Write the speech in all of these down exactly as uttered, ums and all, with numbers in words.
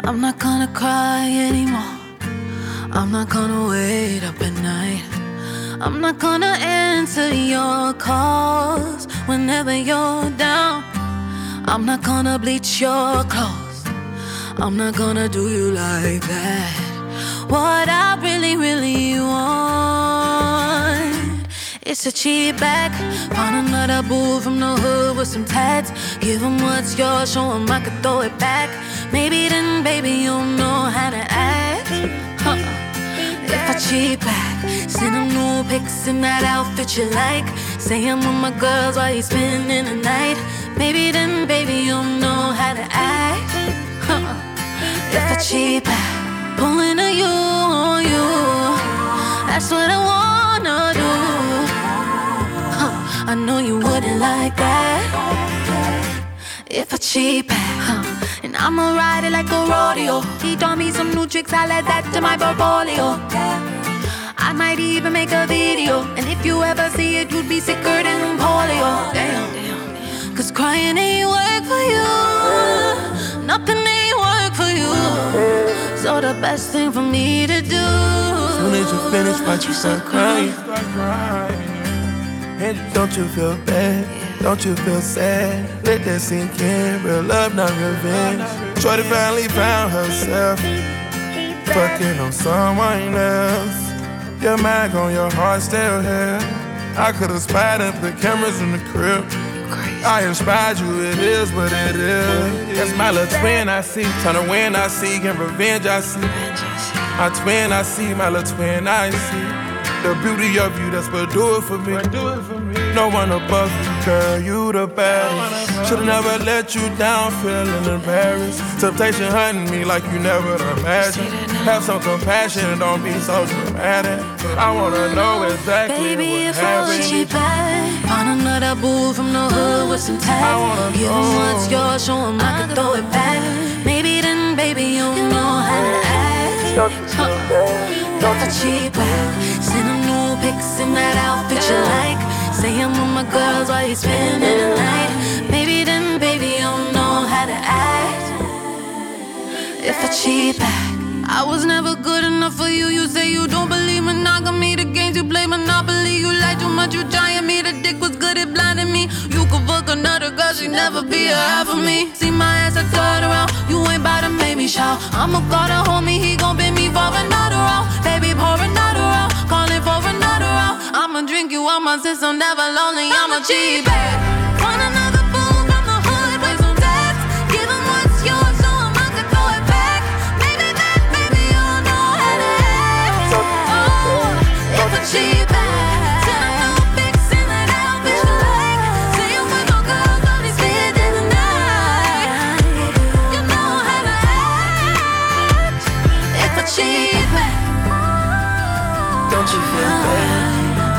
I'm not gonna cry anymore. I'm not gonna wait up at night. I'm not gonna answer your calls whenever you're down. I'm not gonna bleach your clothes. I'm not gonna do you like that. What I really, really want is a cheap back. Find another boo from the hood with some tats. Give him what's yours, show him I could throw it back. Maybe then, baby, you'll know how to act. Huh. If I cheat back, send him new pics in that outfit you like. Say I'm with my girls while you spending the night. Maybe then, baby, you'll know how to act. Huh. If I cheat back, pulling a you on you, that's what I wanna do. Huh. I know you wouldn't like that. If I cheat back, huh. And I'ma ride it like a rodeo. He taught me some new tricks, I'll add that to my portfolio. I might even make a video, and if you ever see it, you'd be sicker than polio. Damn, damn. Cause crying ain't work for you. Nothing ain't work for you. So the best thing for me to do, soon as you finish, watch you start crying. And don't you feel bad? Don't you feel sad? Let that sink in. Real love, not revenge. Shorty finally found herself fucking on someone else. Your mind on your heart still here. I could've spied up the cameras in the crib. I inspired you, it is what it is. That's my little twin I see. Turn to win I see, and revenge I see. My twin I see, my little twin I see. The beauty of you, that's what do it for me. No one above you, girl, you the best. Should've never let you down, feeling embarrassed. Temptation hunting me like you never imagined. Have some compassion and don't be so dramatic. I wanna know exactly baby, what if I want you back, find another boo from the hood with some tats. Give him what's yours, show him I can throw it back. Maybe then, baby, you'll know how to act. Huh. If I cheat back, send him new pics in that outfit you like. Say I'm with my girls while you spending the night. Maybe then, baby, you'll know how to act. If I cheat back, I was never good enough for you. You say you don't believe monogamy. The games you play Monopoly. You lie too much, you trying me. The dick was good at blinding me. You could fuck another girl, she never be a half of me. See my ass, I turn around. You ain't bout to make me shout. I'ma call the homie, he gon' bend me for another round. Baby, pour another round, calling for another round. I'ma drink you on my system, never lonely. I'ma cheat back. Find another fool from the hood with some tats. Give him what's yours, so I could throw it back. Maybe then, baby, you'll know how to act. Oh, if I cheat back, send a new pics in that outfit you like. Say I'm with my girls, all these spending the night. You know how to act. If I cheat back, don't you feel bad?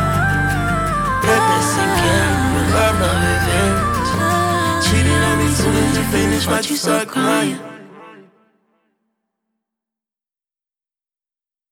Let that sink in. Real love, not revenge. Cheating on me soon as you finish, watch you start crying.